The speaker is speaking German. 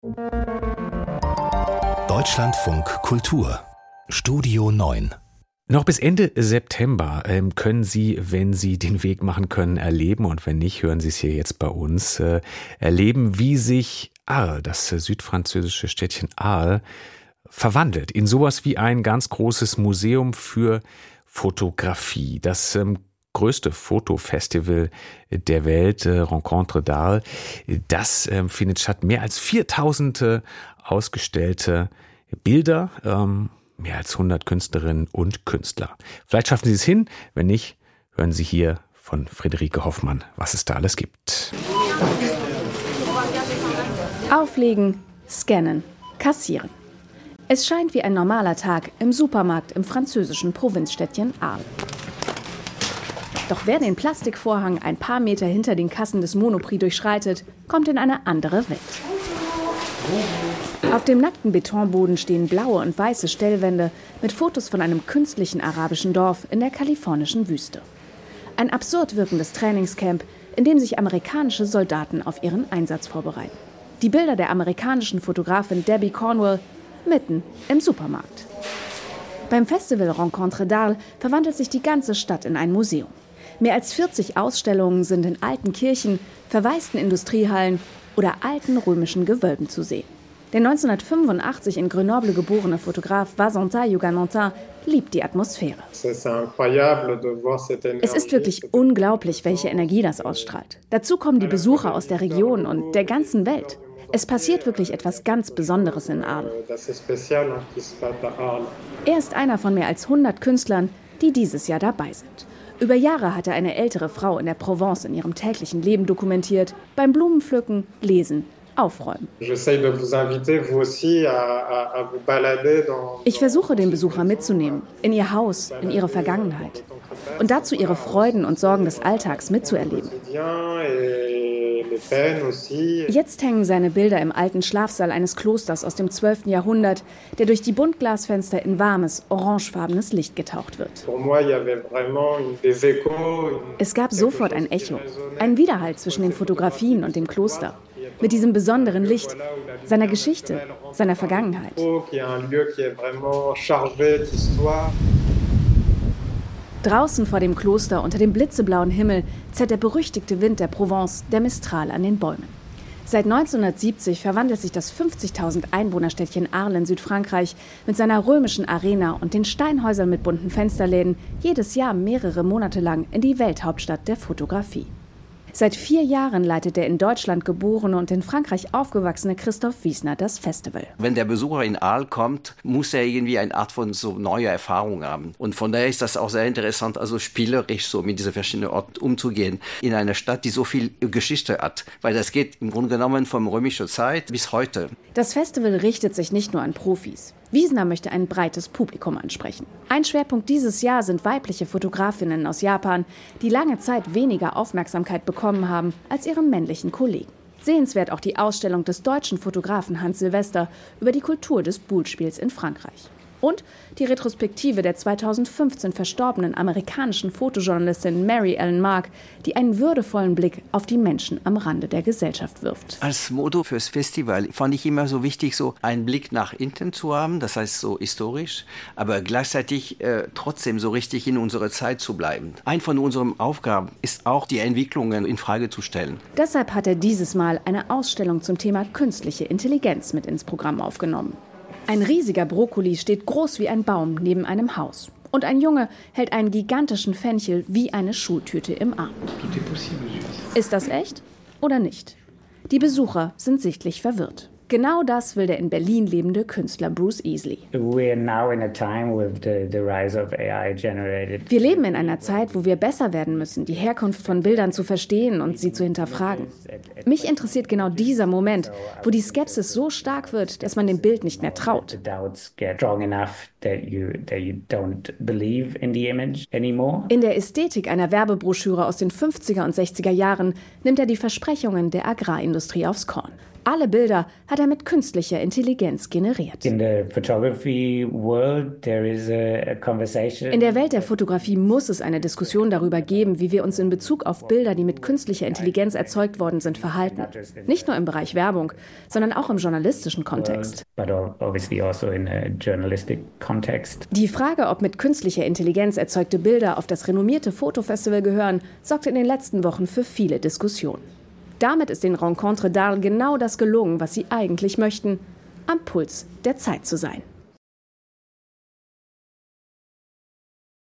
Deutschlandfunk Kultur Studio 9. Noch bis Ende September können Sie, wenn Sie den Weg machen können, erleben, und wenn nicht, hören Sie es hier jetzt bei uns, erleben, wie sich Arles, das südfranzösische Städtchen Arles, verwandelt in sowas wie ein ganz großes Museum für Fotografie. Das größte Fotofestival der Welt, Rencontre d'Arles, das findet statt. Mehr als 4000 ausgestellte Bilder, mehr als 100 Künstlerinnen und Künstler. Vielleicht schaffen Sie es hin, wenn nicht, hören Sie hier von Friederike Hoffmann, was es da alles gibt. Auflegen, scannen, kassieren. Es scheint wie ein normaler Tag im Supermarkt im französischen Provinzstädtchen Arles. Doch wer den Plastikvorhang ein paar Meter hinter den Kassen des Monoprix durchschreitet, kommt in eine andere Welt. Auf dem nackten Betonboden stehen blaue und weiße Stellwände mit Fotos von einem künstlichen arabischen Dorf in der kalifornischen Wüste. Ein absurd wirkendes Trainingscamp, in dem sich amerikanische Soldaten auf ihren Einsatz vorbereiten. Die Bilder der amerikanischen Fotografin Debbie Cornwell mitten im Supermarkt. Beim Festival Rencontre d'Arles verwandelt sich die ganze Stadt in ein Museum. Mehr als 40 Ausstellungen sind in alten Kirchen, verwaisten Industriehallen oder alten römischen Gewölben zu sehen. Der 1985 in Grenoble geborene Fotograf Valentin Huguenotin liebt die Atmosphäre. Es ist wirklich unglaublich, welche Energie das ausstrahlt. Dazu kommen die Besucher aus der Region und der ganzen Welt. Es passiert wirklich etwas ganz Besonderes in Arles. Er ist einer von mehr als 100 Künstlern, die dieses Jahr dabei sind. Über Jahre hat er eine ältere Frau in der Provence in ihrem täglichen Leben dokumentiert, beim Blumenpflücken, Lesen, Aufräumen. Ich versuche, den Besucher mitzunehmen, in ihr Haus, in ihre Vergangenheit. Und dazu ihre Freuden und Sorgen des Alltags mitzuerleben. Jetzt hängen seine Bilder im alten Schlafsaal eines Klosters aus dem 12. Jahrhundert, der durch die Buntglasfenster in warmes, orangefarbenes Licht getaucht wird. Es gab sofort ein Echo, einen Widerhall zwischen den Fotografien und dem Kloster. Mit diesem besonderen Licht, seiner Geschichte, seiner Vergangenheit. Draußen vor dem Kloster unter dem blitzeblauen Himmel zerrt der berüchtigte Wind der Provence, der Mistral, an den Bäumen. Seit 1970 verwandelt sich das 50.000 Einwohnerstädtchen Arles in Südfrankreich mit seiner römischen Arena und den Steinhäusern mit bunten Fensterläden jedes Jahr mehrere Monate lang in die Welthauptstadt der Fotografie. Seit 4 Jahren leitet der in Deutschland geborene und in Frankreich aufgewachsene Christoph Wiesner das Festival. Wenn der Besucher in Arles kommt, muss er irgendwie eine Art von so neuer Erfahrung haben. Und von daher ist das auch sehr interessant, also spielerisch so mit diesen verschiedenen Orten umzugehen. In einer Stadt, die so viel Geschichte hat. Weil das geht im Grunde genommen von römischer Zeit bis heute. Das Festival richtet sich nicht nur an Profis. Wiesner möchte ein breites Publikum ansprechen. Ein Schwerpunkt dieses Jahr sind weibliche Fotografinnen aus Japan, die lange Zeit weniger Aufmerksamkeit bekommen haben als ihre männlichen Kollegen. Sehenswert auch die Ausstellung des deutschen Fotografen Hans Silvester über die Kultur des Boule-Spiels in Frankreich. Und die Retrospektive der 2015 verstorbenen amerikanischen Fotojournalistin Mary Ellen Mark, die einen würdevollen Blick auf die Menschen am Rande der Gesellschaft wirft. Als Motto fürs Festival fand ich immer so wichtig, so einen Blick nach innen zu haben, das heißt so historisch, aber gleichzeitig trotzdem so richtig in unserer Zeit zu bleiben. Eine von unseren Aufgaben ist auch, die Entwicklungen in Frage zu stellen. Deshalb hat er dieses Mal eine Ausstellung zum Thema künstliche Intelligenz mit ins Programm aufgenommen. Ein riesiger Brokkoli steht groß wie ein Baum neben einem Haus. Und ein Junge hält einen gigantischen Fenchel wie eine Schultüte im Arm. Ist das echt oder nicht? Die Besucher sind sichtlich verwirrt. Genau das will der in Berlin lebende Künstler Bruce Easley. Wir leben in einer Zeit, wo wir besser werden müssen, die Herkunft von Bildern zu verstehen und sie zu hinterfragen. Mich interessiert genau dieser Moment, wo die Skepsis so stark wird, dass man dem Bild nicht mehr traut. In der Ästhetik einer Werbebroschüre aus den 50er und 60er Jahren nimmt er die Versprechungen der Agrarindustrie aufs Korn. Alle Bilder hat er mit künstlicher Intelligenz generiert. In der Welt der Fotografie muss es eine Diskussion darüber geben, wie wir uns in Bezug auf Bilder, die mit künstlicher Intelligenz erzeugt worden sind, verhalten. Nicht nur im Bereich Werbung, sondern auch im journalistischen Kontext. Die Frage, ob mit künstlicher Intelligenz erzeugte Bilder auf das renommierte Fotofestival gehören, sorgte in den letzten Wochen für viele Diskussionen. Damit ist den Rencontres d'Arles genau das gelungen, was sie eigentlich möchten: am Puls der Zeit zu sein.